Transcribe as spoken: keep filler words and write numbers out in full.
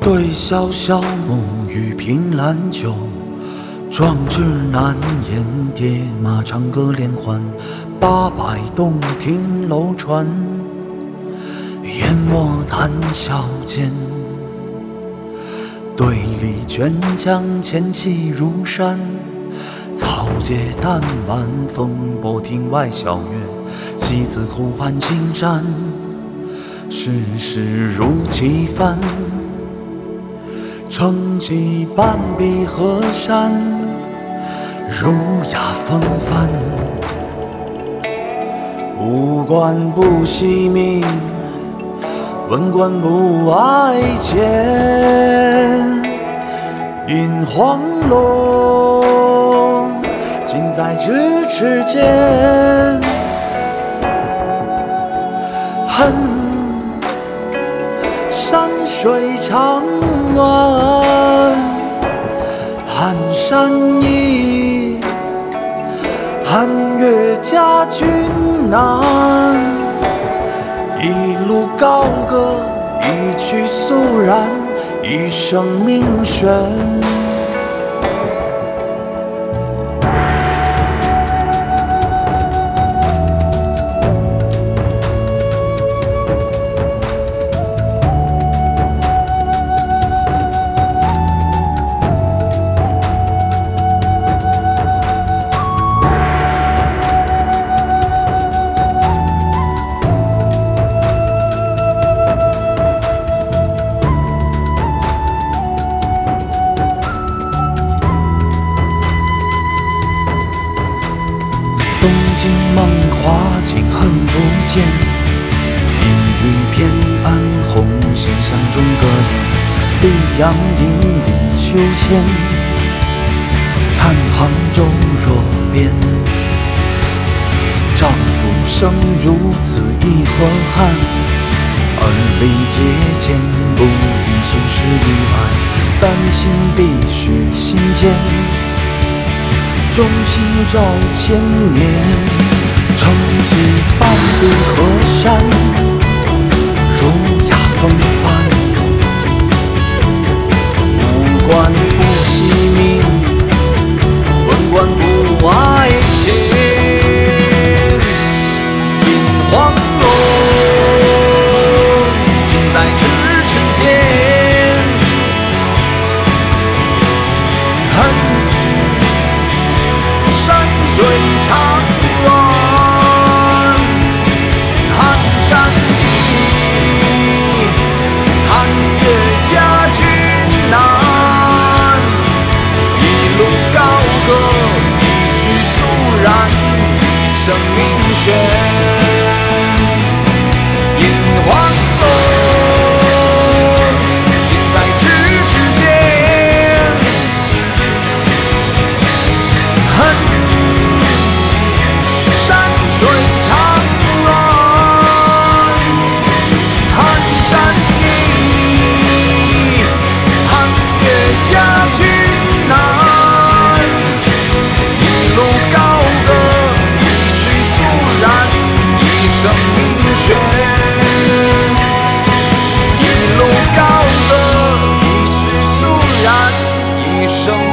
对小小木鱼凭栏酒，壮志难言，叠马长歌连环，八百洞庭楼船，淹没谈笑间。对立卷江，千骑如山，草芥淡漫，风波亭外晓月，戏子湖畔青山，世事如棋幡。撑起半壁河山，儒雅风帆。武官不惜命，文官不爱钱。引黄龙，尽在咫尺间。恨山水长远，寒山意，寒月家君难。一路高歌，一曲肃然，一生命悬。东京梦华景恨不见，一语偏安红线相中隔帘。绿杨顶立秋千，看杭州若变。丈夫生如此一河汉，儿离节俭，不与俗世与爱，丹心碧血心间。忠心照千年，撑起半壁河山，儒雅风帆。武官不惜命，文官不爱钱。引黄龙，尽在咫尺间。恨水长远，寒山意，寒月家君难。一路高歌，一曲肃然，一生命悬。引黄龙，尽在咫尺间。恨一路高歌，一曲肃然，一生